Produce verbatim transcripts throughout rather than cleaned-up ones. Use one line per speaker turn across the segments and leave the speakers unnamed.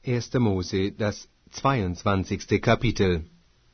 erster Mose, das zweiundzwanzigste Kapitel.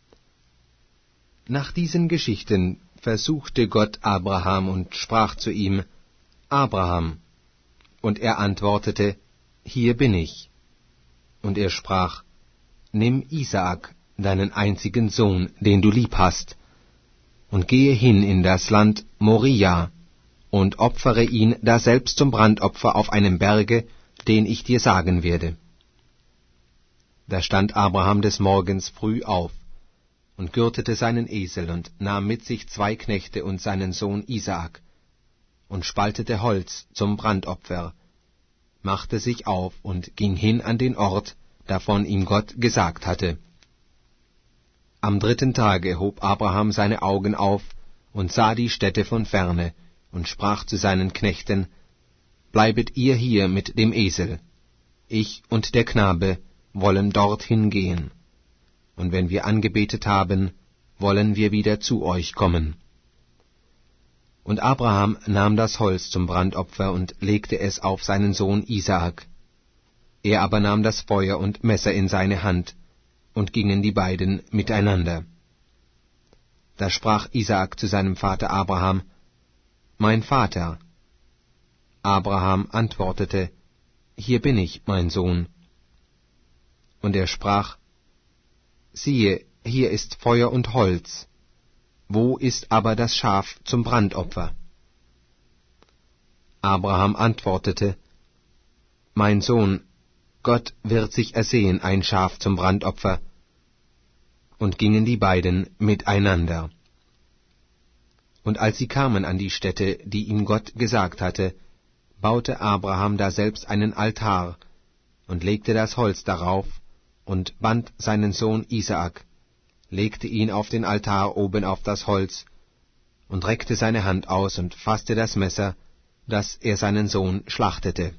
Nach diesen Geschichten versuchte Gott Abraham und sprach zu ihm: Abraham. Und er antwortete: Hier bin ich. Und er sprach: Nimm Isaak, deinen einzigen Sohn, den du lieb hast, und gehe hin in das Land Moria, und opfere ihn daselbst zum Brandopfer auf einem Berge, den ich dir sagen werde. Da stand Abraham des Morgens früh auf und gürtete seinen Esel und nahm mit sich zwei Knechte und seinen Sohn Isaak und spaltete Holz zum Brandopfer, machte sich auf und ging hin an den Ort, davon ihm Gott gesagt hatte. Am dritten Tage hob Abraham seine Augen auf und sah die Stätte von ferne und sprach zu seinen Knechten: Bleibet ihr hier mit dem Esel, ich und der Knabe wollen dorthin gehen, und wenn wir angebetet haben, wollen wir wieder zu euch kommen. Und Abraham nahm das Holz zum Brandopfer und legte es auf seinen Sohn Isaak. Er aber nahm das Feuer und Messer in seine Hand, und gingen die beiden miteinander. Da sprach Isaak zu seinem Vater Abraham: Mein Vater. Abraham antwortete: Hier bin ich, mein Sohn. Und er sprach: Siehe, hier ist Feuer und Holz, wo ist aber das Schaf zum Brandopfer? Abraham antwortete: Mein Sohn, Gott wird sich ersehen ein Schaf zum Brandopfer. Und gingen die beiden miteinander. Und als sie kamen an die Stätte, die ihm Gott gesagt hatte, baute Abraham daselbst einen Altar und legte das Holz darauf und band seinen Sohn Isaak, legte ihn auf den Altar oben auf das Holz und reckte seine Hand aus und fasste das Messer, dass er seinen Sohn schlachtete.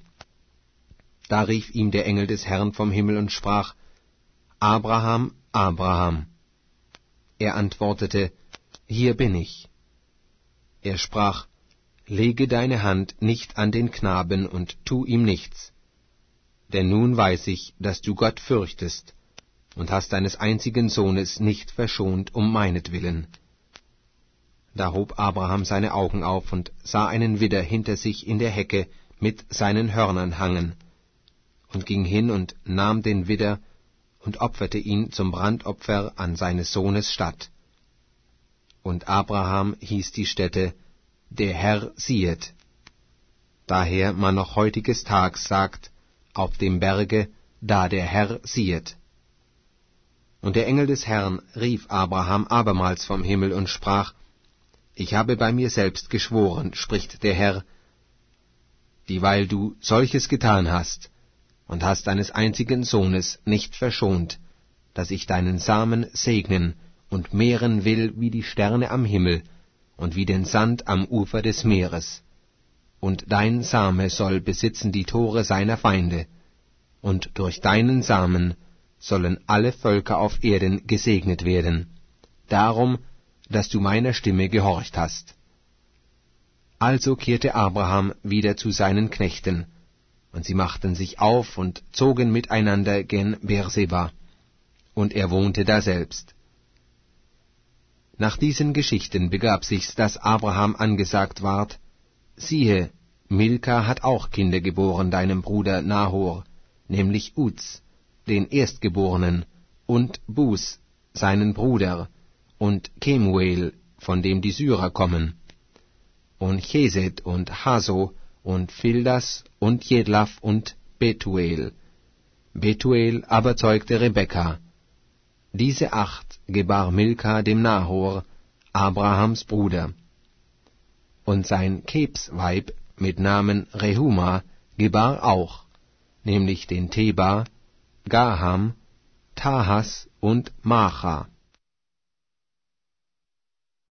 Da rief ihm der Engel des Herrn vom Himmel und sprach: Abraham, Abraham. Er antwortete: Hier bin ich. Er sprach: Lege deine Hand nicht an den Knaben und tu ihm nichts. Denn nun weiß ich, dass du Gott fürchtest und hast deines einzigen Sohnes nicht verschont um meinetwillen. Da hob Abraham seine Augen auf und sah einen Widder hinter sich in der Hecke mit seinen Hörnern hangen, und ging hin und nahm den Widder und opferte ihn zum Brandopfer an seines Sohnes statt. Und Abraham hieß die Stätte: Der Herr siehet. Daher man noch heutiges Tags sagt: Auf dem Berge, da der Herr siehet. Und der Engel des Herrn rief Abraham abermals vom Himmel und sprach: Ich habe bei mir selbst geschworen, spricht der Herr, dieweil du solches getan hast, und hast deines einzigen Sohnes nicht verschont, dass ich deinen Samen segnen und mehren will wie die Sterne am Himmel und wie den Sand am Ufer des Meeres. Und dein Same soll besitzen die Tore seiner Feinde, und durch deinen Samen sollen alle Völker auf Erden gesegnet werden, darum, dass du meiner Stimme gehorcht hast. Also kehrte Abraham wieder zu seinen Knechten, und sie machten sich auf und zogen miteinander gen Beerseba, und er wohnte daselbst. Nach diesen Geschichten begab sich's, dass Abraham angesagt ward: Siehe, Milka hat auch Kinder geboren deinem Bruder Nahor, nämlich Uz, den Erstgeborenen, und Bus, seinen Bruder, und Kemuel, von dem die Syrer kommen, und Chesed und Haso, und Fildas, und Jedlaf, und Betuel. Betuel aber zeugte Rebekka. Diese acht gebar Milka dem Nahor, Abrahams Bruder. Und sein Kebsweib mit Namen Rehuma gebar auch, nämlich den Teba, Gaham, Tahas und Macha.